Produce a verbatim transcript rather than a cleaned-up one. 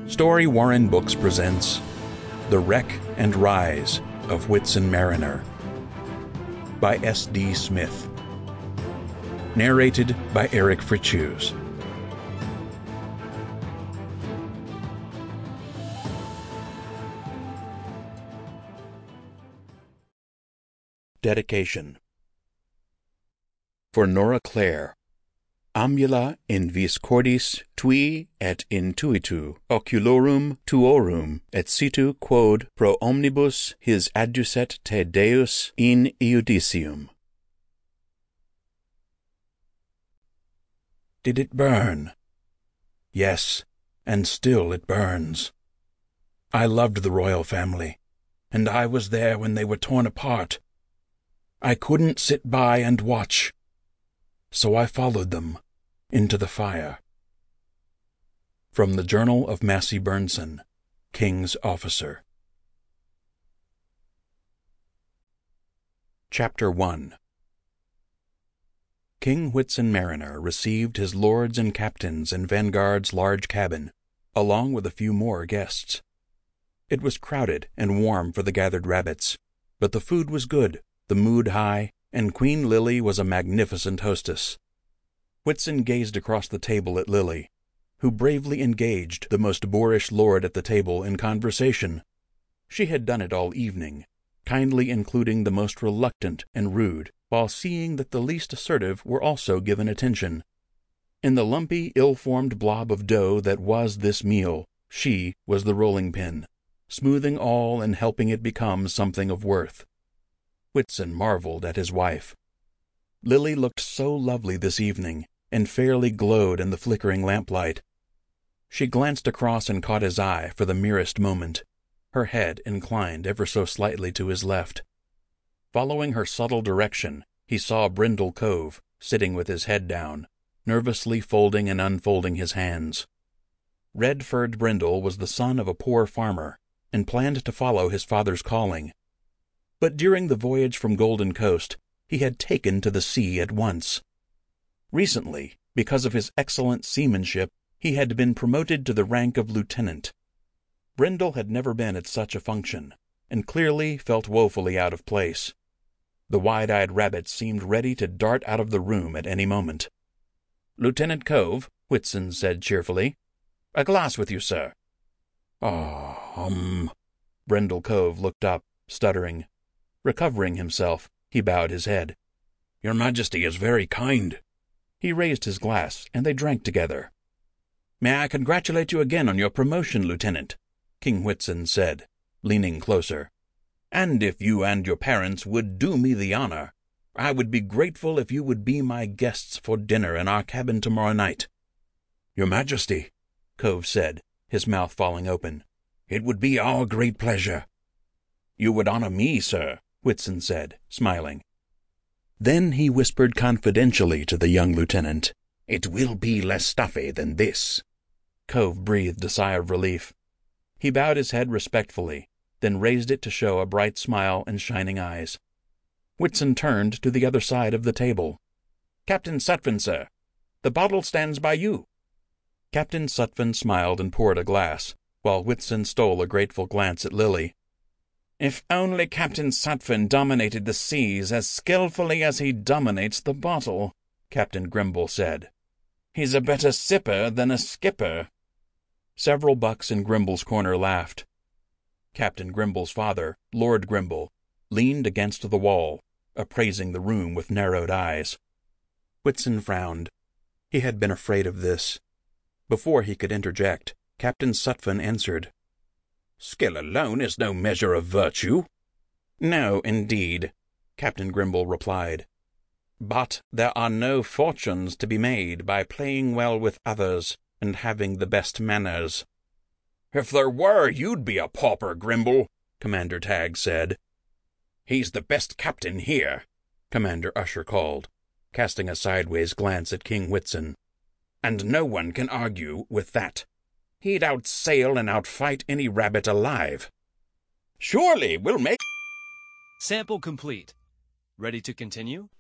Story Warren Books presents The Wreck and Rise of Whitsun Mariner by S D Smith. Narrated by Eric Fritschus. Dedication. For Nora Clare. Ambula in vis cordis tui et intuitu oculorum tuorum et situ quod pro omnibus his adducet te Deus in iudicium. Did it burn? Yes, and still it burns. I loved the royal family, and I was there when they were torn apart. I couldn't sit by and watch, so I followed them into the fire. From the Journal of Massey Burnson, King's Officer. Chapter one. King Whitsun Mariner received his lords and captains in Vanguard's large cabin, along with a few more guests. It was crowded and warm for the gathered rabbits, but the food was good, the mood high, and Queen Lily was a magnificent hostess. Whitsun gazed across the table at Lily, who bravely engaged the most boorish lord at the table in conversation. She had done it all evening, kindly including the most reluctant and rude, while seeing that the least assertive were also given attention. In the lumpy, ill-formed blob of dough that was this meal, she was the rolling pin, smoothing all and helping it become something of worth. Whitsun marveled at his wife. Lily looked so lovely this evening, and fairly glowed in the flickering lamplight. She glanced across and caught his eye for the merest moment, her head inclined ever so slightly to his left. Following her subtle direction, he saw Brindle Cove, sitting with his head down, nervously folding and unfolding his hands. Red-furred Brindle was the son of a poor farmer, and planned to follow his father's calling. But during the voyage from Golden Coast, he had taken to the sea at once. Recently, because of his excellent seamanship, he had been promoted to the rank of lieutenant. Brindle had never been at such a function, and clearly felt woefully out of place. The wide-eyed rabbit seemed ready to dart out of the room at any moment. "Lieutenant Cove," Whitsun said cheerfully. "A glass with you, sir." "Ah, um..." Brindle Cove looked up, stuttering. Recovering himself, he bowed his head. "Your Majesty is very kind." He raised his glass, and they drank together. "May I congratulate you again on your promotion, Lieutenant," King Whitsun said, leaning closer. "And if you and your parents would do me the honor, I would be grateful if you would be my guests for dinner in our cabin tomorrow night." "Your Majesty," Cove said, his mouth falling open, "it would be our great pleasure." "You would honor me, sir," Whitsun said, smiling. Then he whispered confidentially to the young lieutenant, "It will be less stuffy than this." Cove breathed a sigh of relief. He bowed his head respectfully, then raised it to show a bright smile and shining eyes. Whitsun turned to the other side of the table. "Captain Sutphen, sir. The bottle stands by you." Captain Sutphen smiled and poured a glass, while Whitsun stole a grateful glance at Lily. "If only Captain Sutphen dominated the seas as skillfully as he dominates the bottle," Captain Grimble said. "He's a better sipper than a skipper." Several bucks in Grimble's corner laughed. Captain Grimble's father, Lord Grimble, leaned against the wall, appraising the room with narrowed eyes. Whitsun frowned. He had been afraid of this. Before he could interject, Captain Sutphen answered, "Skill alone is no measure of virtue." "No, indeed," Captain Grimble replied. "But there are no fortunes to be made by playing well with others and having the best manners." "If there were, you'd be a pauper, Grimble," Commander Tagg said. "He's the best captain here," Commander Usher called, casting a sideways glance at King Whitsun. "And no one can argue with that. He'd outsail and outfight any rabbit alive." "Surely we'll make..." Sample complete. Ready to continue?